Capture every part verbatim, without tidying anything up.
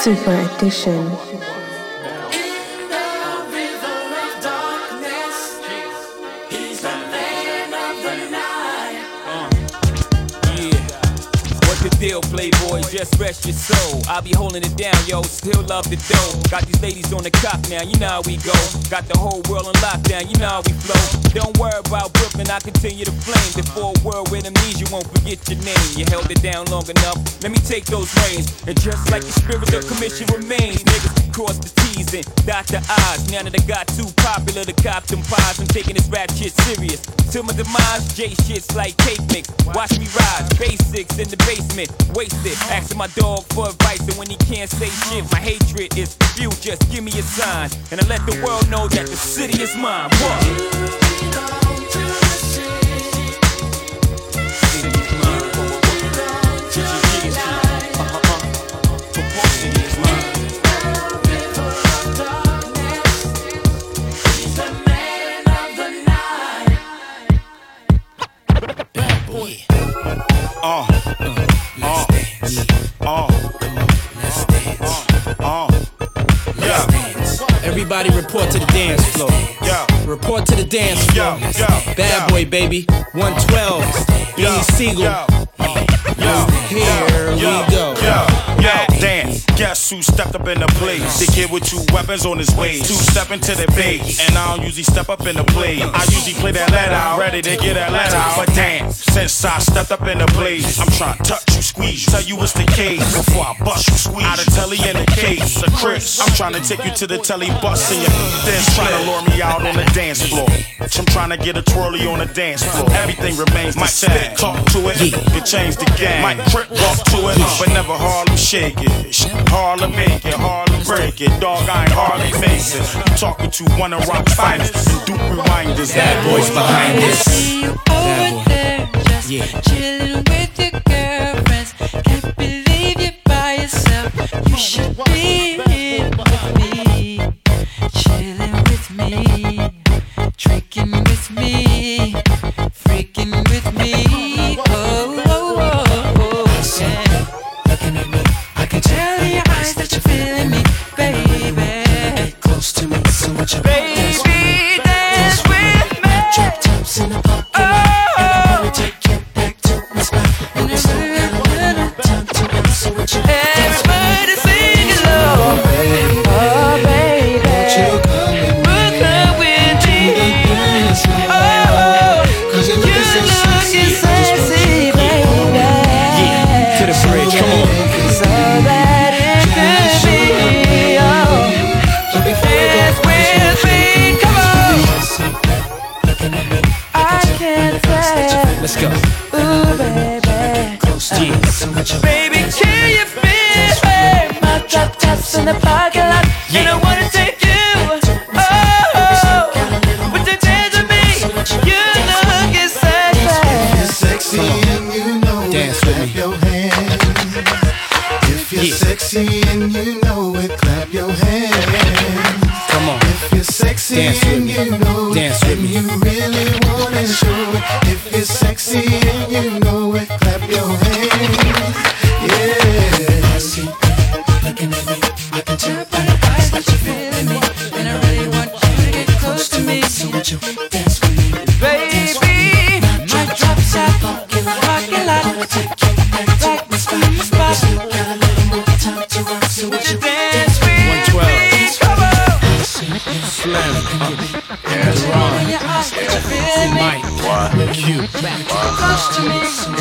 Super Edition. Deal, playboy, just rest your soul. I'll be holding it down, yo, still love the dough. Got these ladies on the cop now, you know how we go. Got the whole world on lockdown, you know how we flow. Don't worry about Brooklyn, I continue to flame. Before a world with amnesia, you won't forget your name. You held it down long enough, let me take those reins. And just like the spirit of commission remains, niggas cross the T's and dot the I's. Now that I got too popular to cop them pies, I'm taking this rap shit serious. Till my demise, J shit's like cake mix. Watch me rise, basics in the basement. Wasted, asking my dog for advice, and when he can't say shit, my hatred is you. Just give me a sign, and I let the world know that the city is mine. What? Uh, uh, uh, come on, let's dance. Uh, yeah. Everybody report to the dance floor. Yeah. Report to the dance floor. Yeah, yeah, Bad yeah. boy, baby. one twelve. Beanie Siegel. Yeah. Yeah. Here we yeah, go. Yeah, yeah, dance. Guess who stepped up in the place? The kid with two weapons on his waist. Two step into the base. And I don't usually step up in the place. I usually play that let out, ready to get that let out. But dance, since I stepped up in the place, I'm trying to touch you, squeeze you, tell you what's the case. Before I bust you, squeeze out of telly in the case. A Chris, I'm trying to take you to the telly bus and your then trying to lure me out on the dance floor. I'm trying to get a twirly on the dance floor. Everything remains the same. Might spit, talk to it, it changed the game. Might trip, walk to it, but never Harlem shake it. Harlem make it, Harlem break it. Dog, I ain't hardly face it. I'm talking to one of rock's finest and Duke Rewinders. Bad boys behind this. See you over there, just Yeah. chilling with your girlfriends. Can't believe you're by yourself. You should be here with me, chilling with me, drinking with me, freaking with me. Oh, oh, oh, oh, yeah. Looking at me, I can Tell in your eyes that you're feeling me, baby. close to me, so what you Baby, dance with me. drop tops in the parking lot, and I wanna take you back to my spot. And there's no kind of time to run, so what you Everybody sing along. Oh, baby, Brooklyn with me. Oh, Cause you're you looking so looking sexy, sexy, baby. Yeah, to the bridge, come on. So that it could be. Oh, dance with me, come on. looking at me, I can't tell. Let's go. Ooh, baby. close to me, so what you Baby, can you feel me? My drop tops in the parking lot, and I wanna take you. Oh, would you dance with me? You looking sexy. Sexy and you know Dance it, with clap me. your hands. If you're Yeah. sexy and you know it, clap your hands. Come on. If you're sexy Dance with and me. you know Dance it, with and me. you really wanna show it. If you're sexy and you know it, clap your hands. Yeah. see, looking at me, I can tell by Your eyes that you're feeling me, and I really want you to get close to me. so what you dance with me, Baby, my drop top, parking lot, wanna take you back to back my to spot. my spot. Got a little more time to run, so what you Dance with one twelve. me, come on. Slim. In your eyes that you're feeling me, Mike. Q. close to me.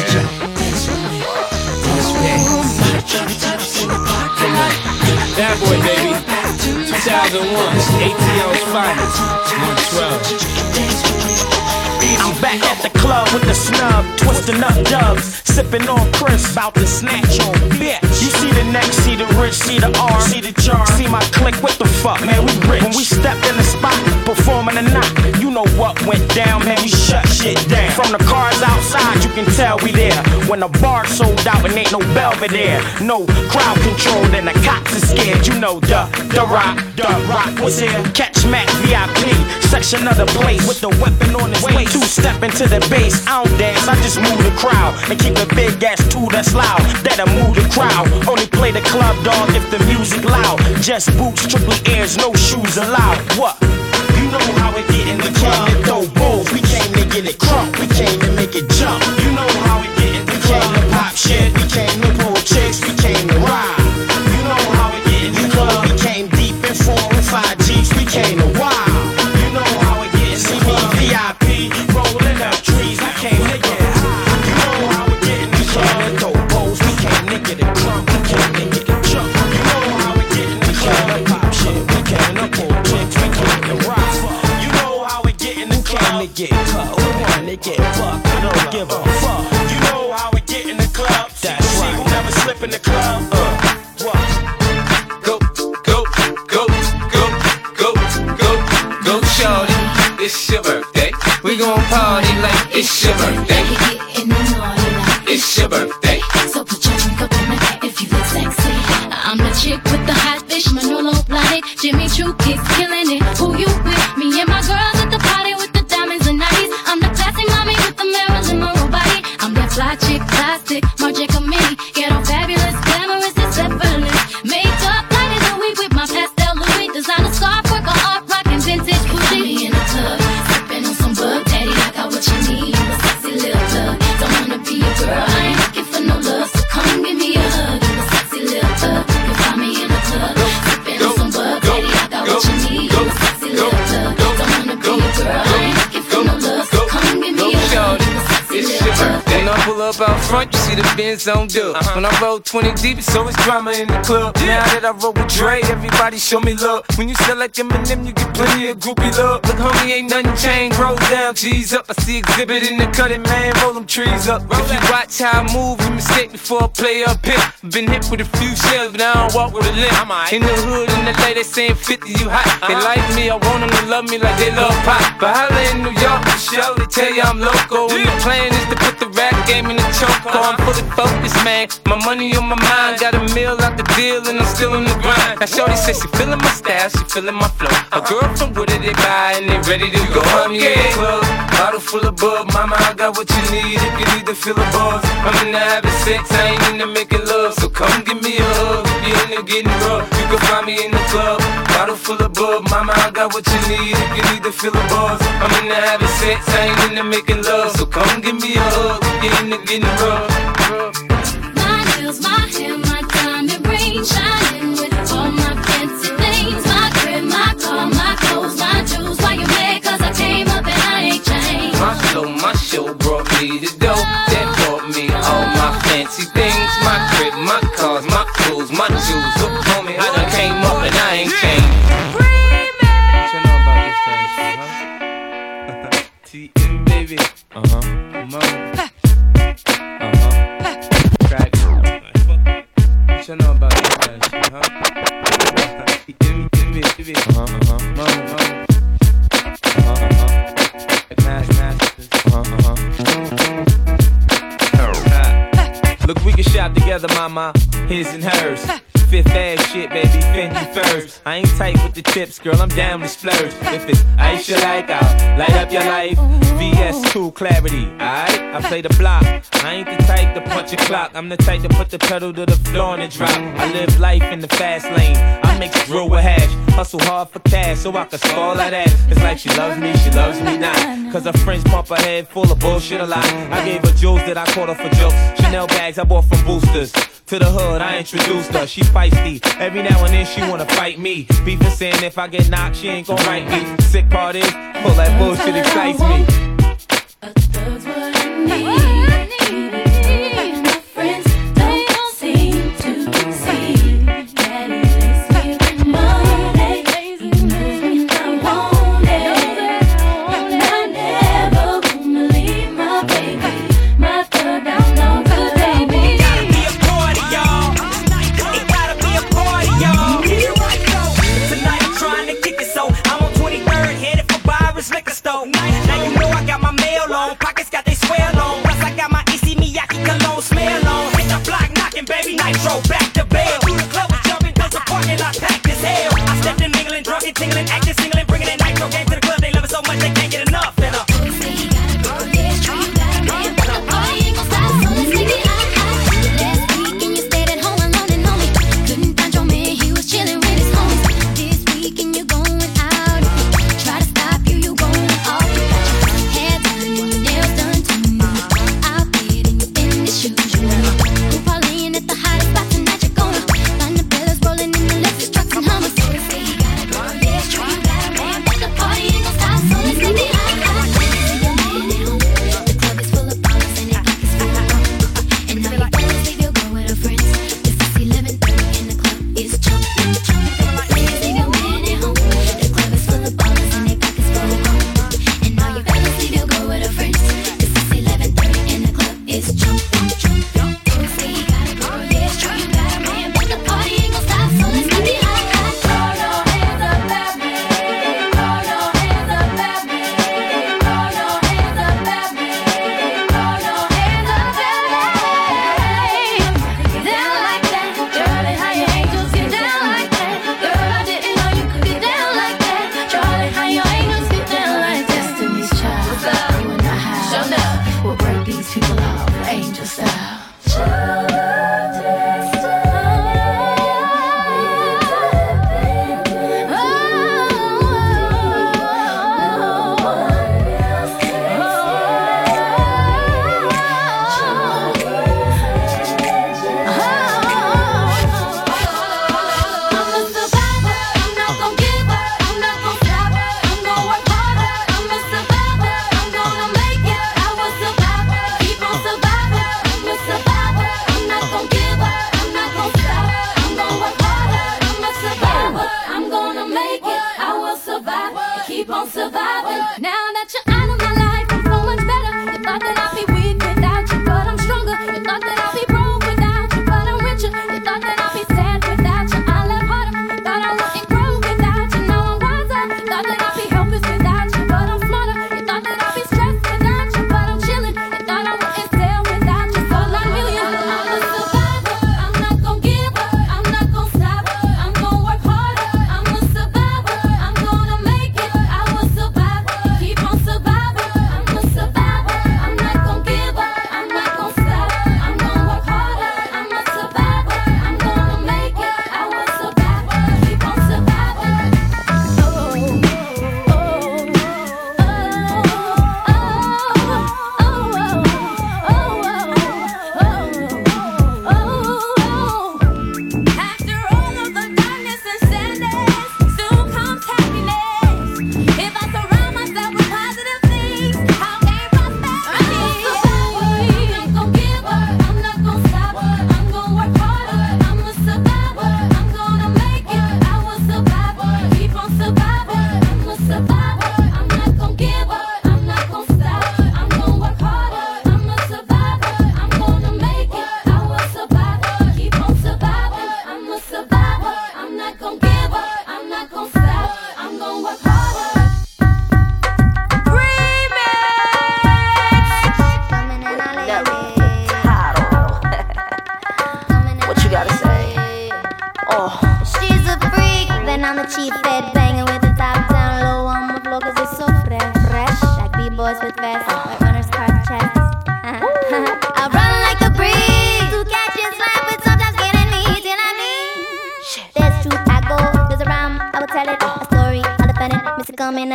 Bad boy, baby. two thousand one. A T L's finest. one twelve. I'm back at the club with the snub, twisting up dubs, sipping on Chris, bout to snatch on bitch. You see the neck, see the rich, see the arm, see the charm, see my click. What the fuck, man? We rich. When we stepped in the spot, performing a knock, you know what went down, man. We shut shit down. From the cars outside, you can tell we there. When the bar sold out and ain't no Belvedere, no crowd control, then the cops are scared. You know the the rock, the rock was here. Catch Mac V I P, section of the place with the weapon on his waist. Two-step into the bass, I don't dance, I just move the crowd. And keep a big ass tool that's loud, that'll move the crowd. Only play the club, dog, if the music loud. Just boots, strictly ears, no shoes allowed. What? You know how it get in the club. We came to throw bulls, we came to get it crunk. We came to make it jump. You know how it get in the club. We came to pop shit, we came to pull chicks, we came to ride. You know how it get in the club. We came deep in four and five G's, we came to wild. You know how it get in the club. V I P, rolling up trees, I came to get high. You know how it get in the club. We came to throw bulls, we came to get it crunk. We came to get it jump. You know how it get in the club. We came to pop shit, we came to pull chicks, we came to ride. You know how it get in the club. We came to get cut, we want to get fucked. I don't give a fuck. You know how it get in the club. That's right. We'll never slip in the club. Uh, what? Go, go, go, go, go, go, go, shorty. It's your birthday. We gon' party like it's your birthday. It's your birthday. So put your drink up in the hat if you look sexy. I'm the chick with the hot fish, Manolo Blahnik, Jimmy Choo kicks killing it. Who you with? Me and my girls at the party with the diamonds and nighties. I'm the classy mommy with the mirrors in my whole body. I'm that fly chick, plastic, Marja Kamini. Get on fabulous, glamorous, and effortless. Makeup, diamonds, and weave with my pastel Louis. Designer scarf, work on art, rockin' vintage bougie. Me in the club, sippin' on some bug daddy. I got what you need, you a sexy little thug. Don't wanna be a girl, I ain't looking for no love. So come give me a hug, you a sexy little thug. You find me in the club, sippin' on some bug daddy. I got what you need, you a sexy little thug. Don't wanna be a girl, I ain't looking for no love. So come give me a hug, you a sexy little thug. When I pull up out front, you see the Benz on dub. Uh-huh. When I roll twenty deep, it's always drama in the club. Yeah. Now that I roll with Dre, everybody show me love. When you sell like Eminem, you get plenty of groupie love. Look, homie, ain't nothing changed. Roll down, G's up. I see exhibit in the cutting, man. Roll them trees up. Roll if you watch how I move, you mistake before I play up here. Been hit with a few shells, but I don't walk with a limp. Right. In the hood, in the L A, they saying fifty, you hot. Uh-huh. They like me, I want them to love me like they love pop. But holla in New York, for sure, they tell you I'm local. And the plan is to put the rap game in the choke. I'm fully focused, man. My money on my mind. Got a meal out the deal, and I'm still in the grind. Now, shorty says she feeling my style, she feeling my flow. A girl from Wooded, they buy, and they ready to go. I'm in the club, bottle full of bub. Mama, I got what you need if you need to feel a buzz. I'm in the having sex, I ain't into making love. So come give me a hug. If you're into getting rough, you can find me in the club. Bottle full of bub. Mama, I got what you need if you need to feel a buzz. I'm in the having sex, I ain't into making love. So come give me a hug. If you're into getting rough. My nails, my hair, my diamond ring, shining with all my fancy things. My crib, my car, my clothes, my jewels. Why you mad? Cause I came up and I ain't changed. My flow, my show brought me the dough. That brought me all my fancy things. My crib, my cars, my clothes, my jewels. Look, homie, I done came up and I ain't changed. What you know about this dance, huh? T M, baby. Uh-huh. Come on. What you know about this kind of shit, huh? Give me, give me, give me. Uh-huh, uh-huh. Mama, mama. Uh-huh, uh-huh. Nice, nice. Uh-huh, uh-huh. Look, we can shop together, mama. His and hers. Fifth ass shit, baby, Fendi first. I ain't tight with the tips, girl, I'm down to splurge. If it's ice you like, I'll light up your life. V S two clarity, alright? I play the block. I ain't the type to punch a clock. I'm the type to put the pedal to the floor and it drop. I live life in the fast lane. I mix drill with hash. Hustle hard for cash so I can spoil that ass. It's like she loves me, she loves me not. Cause her friends pump her head full of bullshit a lot. I gave her jewels that I caught her for jokes. Chanel bags I bought from Boosters. To the hood, I introduced her, she feisty. Every now and then she wanna fight me. Beefin' saying if I get knocked, she ain't gon' write me. Sick part is, all that bullshit excites me. A thug's what I need. My friends don't seem to see that he makes me with money. He moves me, I want it. And I never wanna leave my baby. My thug down no good baby. Liquor store. Now you know I got my mail on, pockets got they swell on. Plus I got my E C Miyake cologne smell on. Hit the block knocking, baby, nitro back to bail. Through the club with jumping, cause the parking lot packed as hell. I stepped in mingling, drunk and tingling, acting singling, bringing that nitro game to the club. They love it so much they can't get enough. And uh,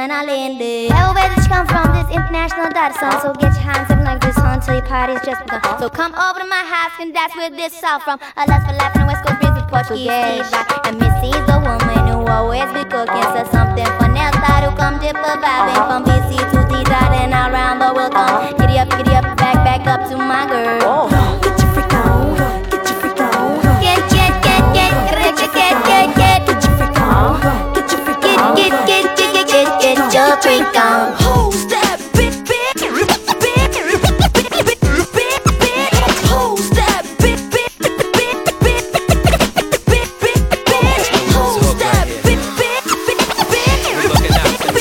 and I landed. Hell, where did you come from? This international dot song. So get your hands up like this on till your party's just begun. So come over to my house and that's where this all from. A lust for life and West Coast breeze with Portuguese. And Missy's the woman who always be cooking. So something for Nell side who come dip a vibing from B C to D dot and around the world. Come giddy up, giddy up, back, back up to my girl. Get your freak on, get your freak on. Get, get, get, get, get, get, get, get, get, get your freak on. Get your freak on. Get, get, get, get, get, get, get your freak on. Who's that big, big, big, big, big, big, big? Who's that big, big, big, big, big, big, big, big? Who's that big, big, big, big, big, big,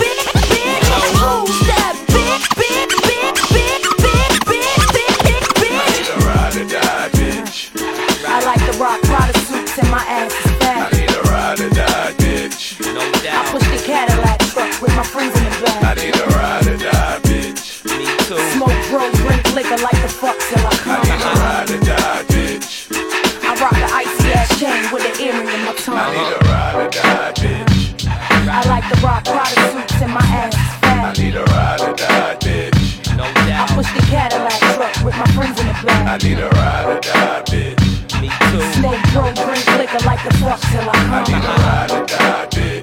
big? Who's that big, big, big, big, big, big, big, big? I need a ride or die, bitch. I like the rock Prada suits and my ass is fat. I need a ride or die, bitch. No I doubt. push the Cadillac truck with my friends in the I back. need a ride or die, bitch. Me too. Smoke, bro, drink liquor like the fuck till I I come. need a ride or die, bitch. I rock the icy ass chain with an earring in my I tongue. need a ride or die, bitch. I like the rock Prada suits and my ass is I fat. need a ride or die, bitch. No I doubt. push the Cadillac truck with my friends in the I back. need a ride or die, bitch. Me too. Smoke, bro, drink liquor like the fuck till I I need a come. ride or die, bitch.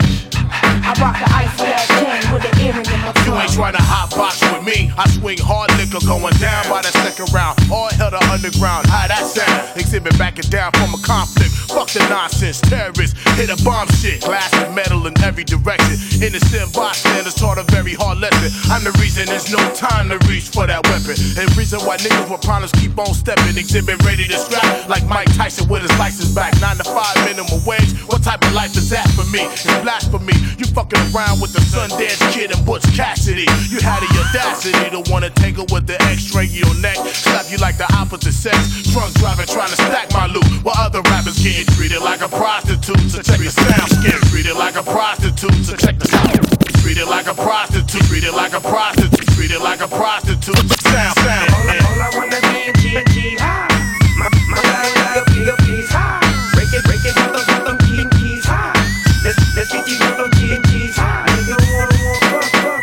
I rock the icy ass chain with an earring in my You ain't tongue. trying to hot box with me. I swing hard liquor going down by the second round. All hell to underground. How that sound? Exhibit backing down from a conflict. Fuck the nonsense. Terrorists hit a bomb shit. Glass and metal in every direction. Innocent bystanders taught a very hard lesson. I'm the reason there's no time to reach for that weapon. And reason why niggas with problems keep on stepping. Exhibit ready to scrap like Mike Tyson with his license back. Nine to five minimum wage. What type of life is that for me? It's blasphemy. You fucking around with the Sundance Kid and Butch Cassidy. You had the audacity to wanna tangle with the X-ray in your neck. Slap you like the opposite sex. Drunk driving trying to stack my loot. While other rappers getting treated like a prostitute. So check the sound. Get treated like a prostitute. So check the sound. Treated like a prostitute. Treated like a prostitute. Treated like a prostitute. Sound, sound. All I wanna be is G and G high. My, my life, your keys high. Break it, break it, get them, get them key and keys high. Let's, let's get these little G and G's high. Nigga wanna walk, fuck, fuck,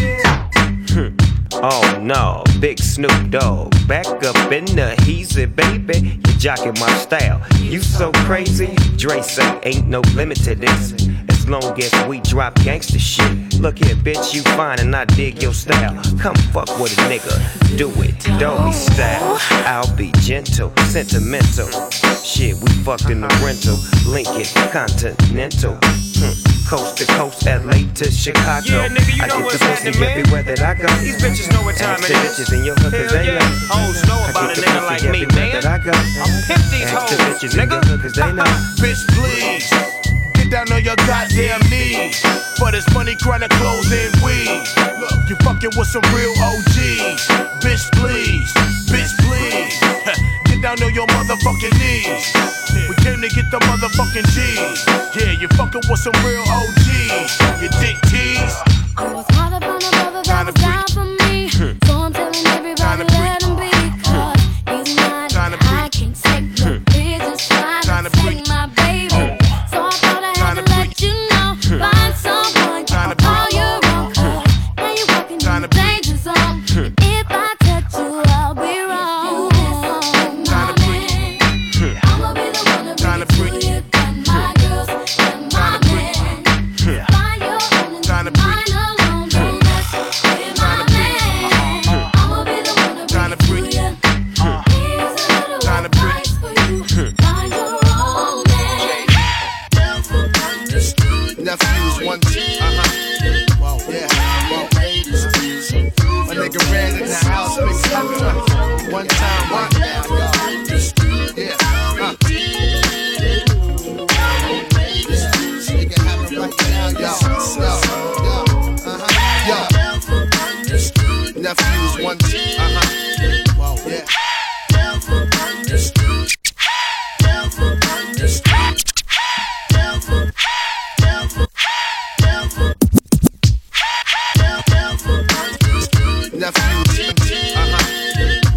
yeah, yeah. Oh no, Big Snoop Dogg, back up in the heezy, baby. You jocking my style. You so crazy. Dre say ain't no limit to this. As long as we drop gangsta shit. Look here, bitch, you fine and I dig your style. Come fuck with a nigga, do it, doggy style. I'll be gentle, sentimental. Shit, we fucked in the rental, Lincoln Continental. Hmm. Coast to coast, L A to Chicago. Yeah, nigga, you I know get what's the pussy happening, man. everywhere that I go. These bitches know what time Ask it the is. bitches in your hood, cause Hell they yeah. know. Hoes know I about get a the nigga pussy like me, everywhere man. that I go. I'm pimp these Ask the hoes, bitches in nigga. your hood, cause they know. Bitch, please. Get down on your goddamn knees. For this money, chronic clothes and weed. Look, you fucking with some real O Gs. Bitch, please. Bitch, please. Get down on your motherfucking knees. We came to get the motherfucking G's. Yeah, you fucking with some real O Gs. You dick tease. I was hard up on a brother that was down for me. So I'm telling everybody let him be. Cause he's mine. I can't take no business trying to take my baby. So I thought I had to let you know. Find someone, call your own. Cause now you're walking in the danger zone. If I touch you, I'll be wrong. My man, I'ma be the one to bring it to you. Got my girls and my man. Find your own and mine alone. Don't mess with my man. I'ma be the one to bring it to you. Here's a little advice for you. Find your own man. Nephews, one, two, uh-huh. Whoa, yeah, whoa. My nigga ran in the house, big seven. One time, one now, y'all. Yeah, uh. Nigga have it right now, yo, yo, yo, uh-huh, yo. Nephews, one, two, uh-huh. Whoa, yeah. Nephews, uh-huh.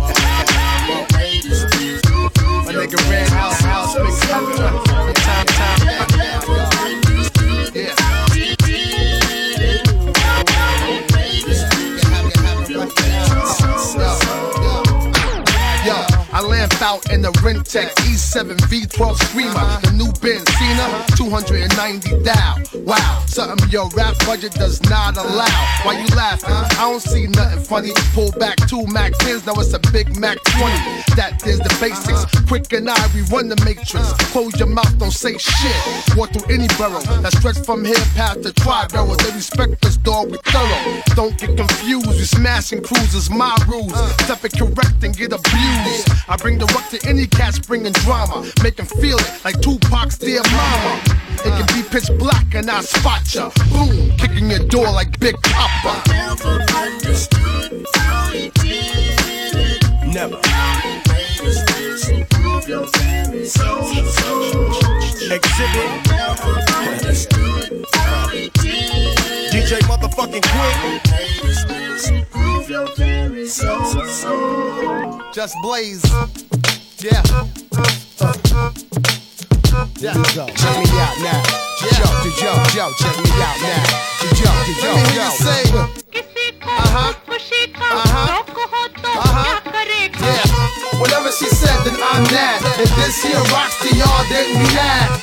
My nigga ran house, house, big seven. Time, time, now, y'all. Yeah. out in the Rentec E seven V twelve Screamer, the new Benzina, two hundred ninety down. Wow, something your rap budget does not allow. Why you laughing? I don't see nothing funny. Pull back two Mac tens, now it's a Big Mac twenty. That is the basics. Quick and I, we run the matrix. Close your mouth, don't say shit. Walk through any borough that stretch from here past the tri-barrel. They respect us, dog, we thorough. Don't get confused, we smashing cruisers, my rules. Step it correct and get abused. I bring the rock to any cats bringing drama. Make them feel it like Tupac's dear mama. It can be pitch black and I spot ya. Boom, kicking your door like Big Papa. Never understood how he did it. Never. Your family so, so. Exhibit. Never understood how he did it. D J motherfucking Quick. Prove your family so, so. Just Blaze. Yeah. Yeah. Go. Check me out now. Yeah. Yo, yo, yo, check me out now. Yo, yo, yo, Let me hear you say. Uh-huh. Uh-huh. Uh-huh. Yeah. Whatever she said, then I'm that. If this here rocks to y'all, then we that.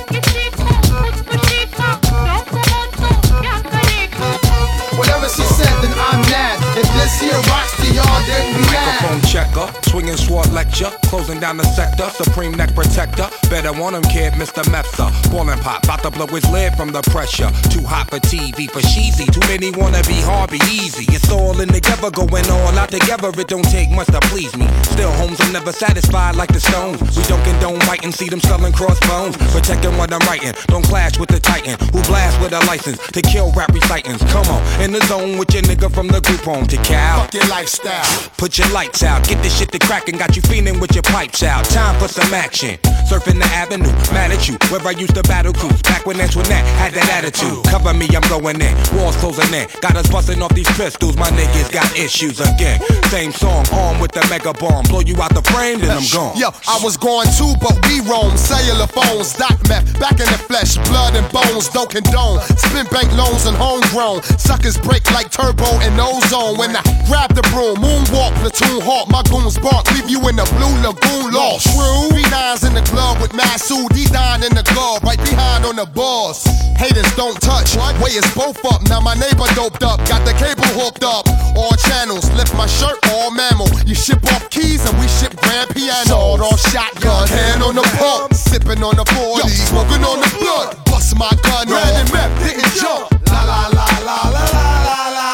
Whatever she said, then I'm that. If this here rocks to y'all, then we that. Microphone checker, swinging sword lecture, closing down the sector, supreme neck protector. Better want him, kid, Mister Mepsa. Ballin' pop, bout to blow his lid from the pressure. Too hot for T V, for cheesy. Too many wanna be hard, be easy. It's all in together, going all out together. It don't take much to please me. Still, homes are never satisfied like the Stones. We don't condone biting, see them selling crossbones. Protecting what I'm writing, don't clash with the Titan who blast with a license to kill rap recitants. Come on, in the zone with your nigga from the group home to Cal. Fuck your lifestyle. Put your lights out, get this shit to crackin', got you feeling with your pipes out. Time for some action. Surfing the avenue, mad at you, where I used to battle cruise. Back when Antoinette had that attitude. Cover me, I'm going in, walls closing in. Got us busting off these pistols, my niggas got issues again. Same song, armed with the mega bomb. Blow you out the frame, then I'm gone. Yo, I was going too, but we roam. Cellular phones, doc meth, back in the flesh, blood and bones, don't condone. Spin bank loans and homegrown. Suckers break like turbo and ozone. When I grab the broom, moonwalk, platoon hawk, my goons bark, leave you in the blue lagoon lost. True. Three nines in the club with Masood, D nine in the glove, right behind on the boss. Haters don't touch, way is both up. Now my neighbor doped up, got the cable hooked up. All channels, lift my shirt, all mammal. You ship off keys and we ship grand piano. Sawed off shotgun, hand on the pump, sipping on the forty, smoking on the blood. Bust my gun, ran and map, didn't jump. La la la la la la la la.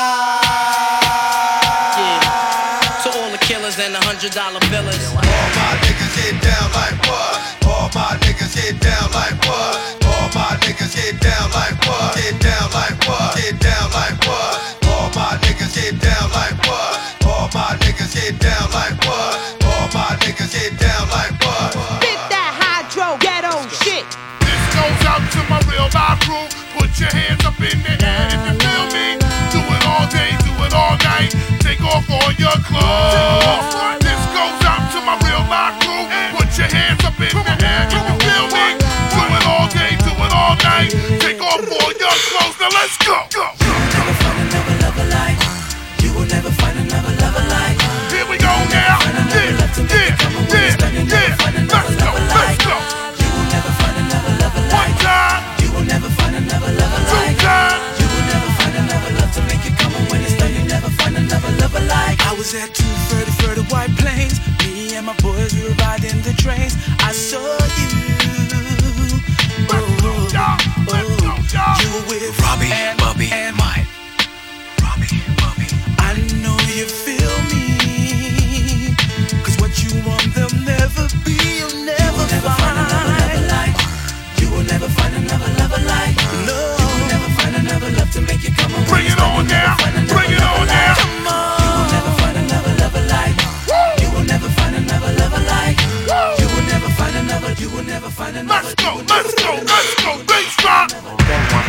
Yeah. To all the killers and the hundred dollar billers. All my niggas get down like what? All my niggas get down like what? All my niggas get down like what? Get down like what? Get down like what? All my niggas get down like what? All my niggas get down like what? All my niggas get down like what? Spit that hydro ghetto shit. This goes out to my real live crew. Put your hands up in the air if you feel me. Do it all day, do it all night. Take off all your clothes. This goes out to my real live crew. Put your hands up in the air if you feel me. Do it all day, do it all night. Take off all your clothes. Now let's go. Go. Never find another lover like you will never find another lover like. Here we go now. Yeah, yeah, yeah, yeah. Let's go, let's go. You will never find another lover like. One time. You will never find another lover like. Two times. You will never find another love to make you come, and when it's done, you never find another lover like. I was at two thirty for the White Plains. Me and my boys, we were riding the trains. I saw you. Oh, oh, oh. You were with Robbie, and, Bobby, and Mike. Robbie, Bobby. I know you feel me. Cause what you want, they'll never be. You'll never, you will never find. find another lover like. You will never find another lover like. No. You will never find another love to make you come on. Bring it on now. Bring it on now. Come on. You will never find another lover like. You will never find another lover like. You will never find another. You will never find another. Let's go, let's go, let's go. Bass drop.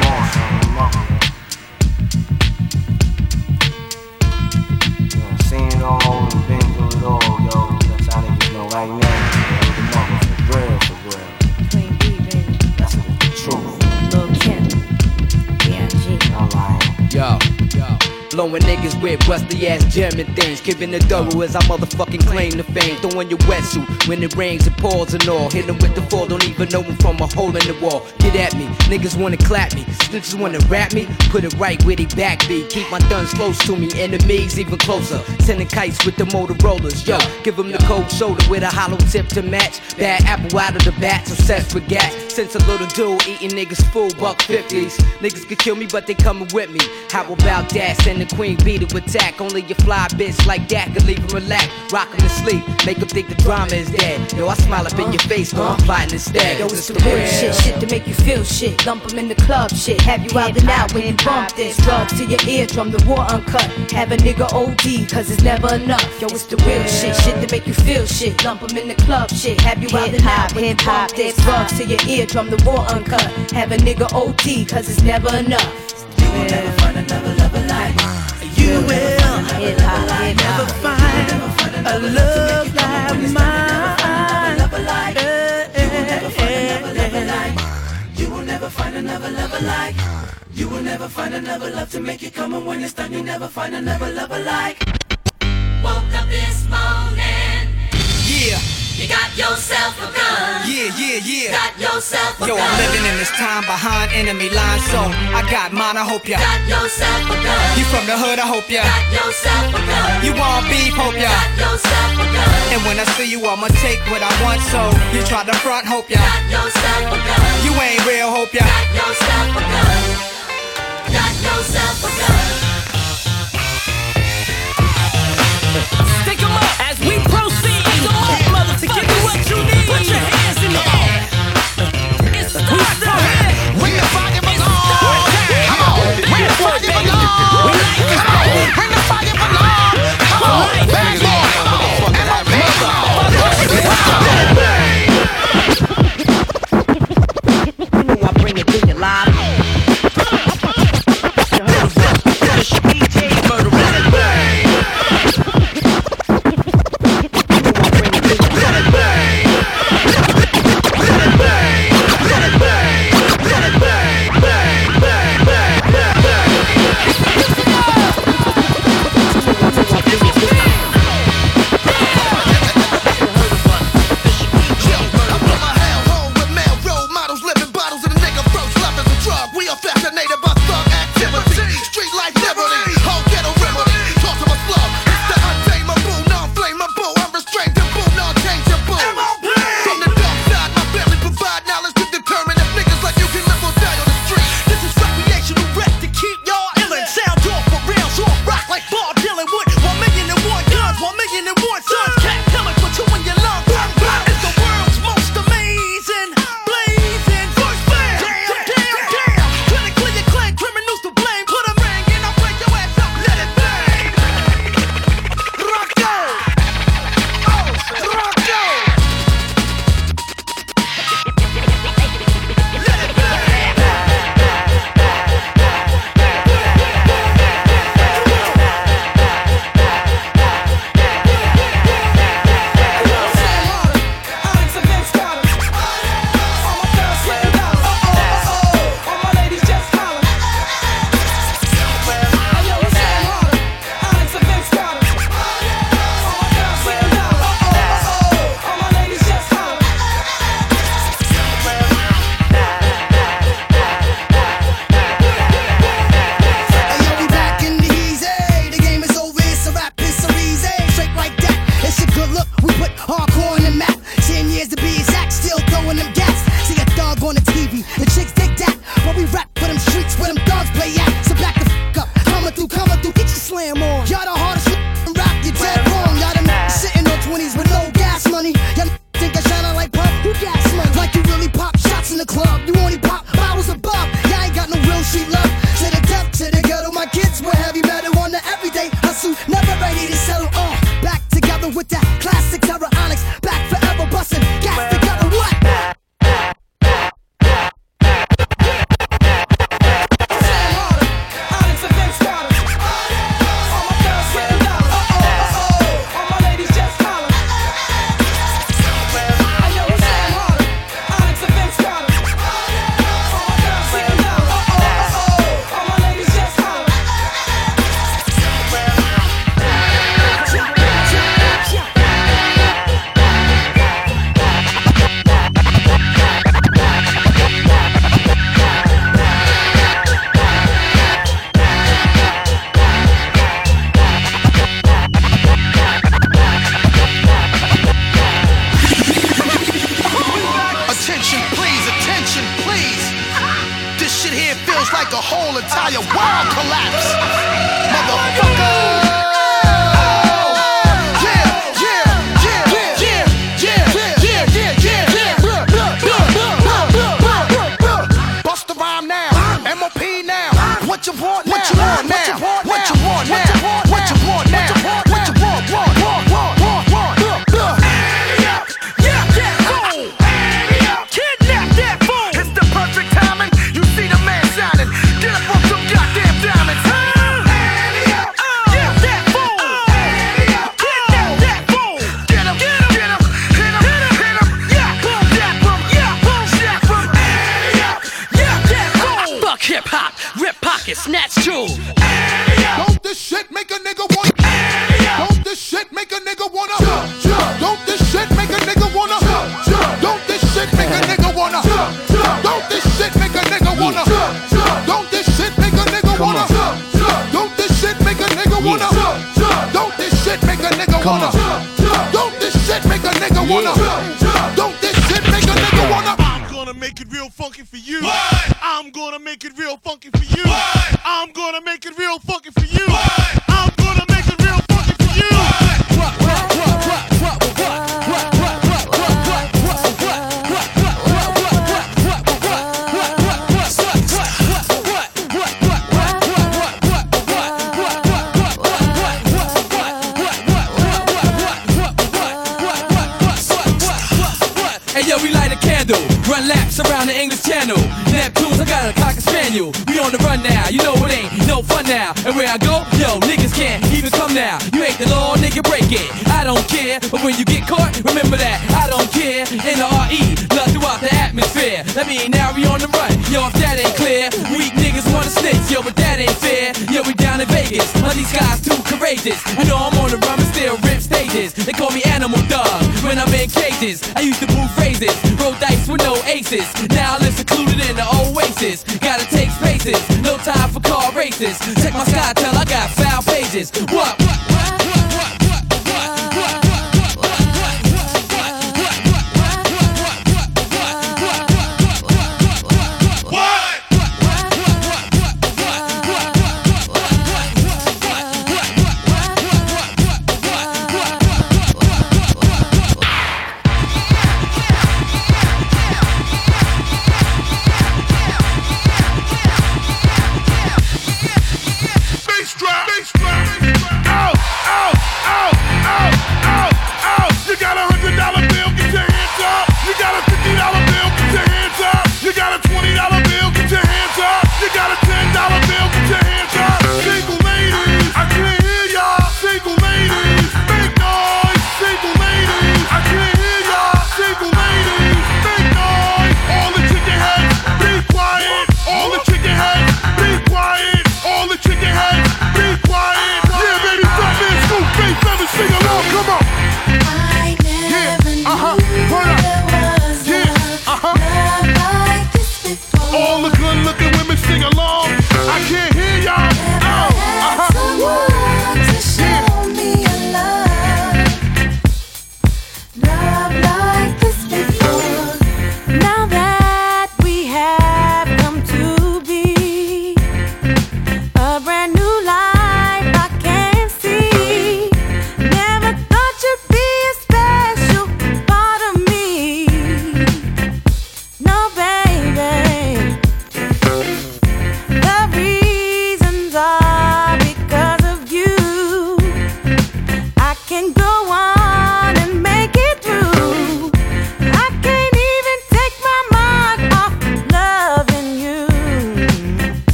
Seeing Blowing niggas with rusty ass German things. Keeping it thorough as I motherfucking claim the fame. Throwing your wetsuit when it rains and pours and all. Hitting with the fall, don't even know him from a hole in the wall. Get at me, niggas wanna clap me. Snitches wanna rap me, put it right where they back be. Keep my guns close to me, enemies even closer. Sending kites with the Motorola's, yo. Give them the cold shoulder with a hollow tip to match. Bad apple out of the bat, obsessed with gas. Since a little dude eating niggas full buck fifties. Niggas could kill me, but they coming with me. How about that? Send the queen bee to attack. Only a fly bitch like that can leave him relax. Rock him to sleep, make him think the drama is dead. Yo, I smile up in your face, though I'm plotting instead. Yo, it's the real shit, shit to make you feel shit. Lump 'em in the club, shit. Have you out and out when you bump this. Drugs to your eardrum, the war uncut. Have a nigga O D, cause it's never enough. Yo, it's the real shit, shit to make you feel shit. Lump 'em in the club, shit. Have you out and out when you bump this. Drugs to your eardrum, the war uncut. Have a nigga O D, cause it's never enough. You will never find another lover like mine. You will never find a love like mine. You will never find another lover like mine. You will never find another love to make you come, and when it's done, you never find another lover like. Woke up this morning. Yeah. You got yourself a gun. Yeah, yeah, yeah. Got yourself a Yo, gun. I'm living in this time behind enemy lines, so I got mine, I hope ya. Got yourself a gun. You from the hood, I hope ya. Got yourself a gun. You want beef, hope ya. Got yourself a gun. And when I see you, I'ma take what I want, so you try to front, hope ya. Got yourself a gun. You ain't real, hope ya. Got yourself a gun. Got yourself a gun. Stick 'em up as we proceed. Come on, motherfucker, give me what you need. Put your hands in the air. It's start time. Bring the fire belong. Come on, bring the fire belong. We like this, baby. Bring the fire belong. Come on, bad boy. And my You know I bring it to you live. wanna? Don't this shit make a nigga wanna? Don't this shit make a nigga wanna? I'm gonna make it real funky for you. What? I'm gonna make it real funky for you. What? I'm gonna make it real funky for you. What? I'm gonna make it real funky for you. What? What? What? What? What? What? What? What? What? What? What? What? What? What? Hey yo, we light a candle, run laps around the English Channel. Neptunes, I got a cocker spaniel. We on the run now, you know it ain't no fun now. And where I go, yo, niggas can't even come now. You ain't the law, nigga, break it. I don't care, but when you get caught, remember that I don't care. N R E, love throughout the atmosphere. That mean now we on the run, yo, if that ain't clear. Weak niggas wanna snitch, yo, but that ain't fair. Yo, we down in Vegas, all these guys too courageous. You know I'm on the run, but still rip stages. They call me Animal Dog when I'm in cages. I used to move phrases, roll dice with no aces. Now I live secluded in the oasis. Gotta take spaces, no time for car races. Check my sky, tell I got foul pages. What?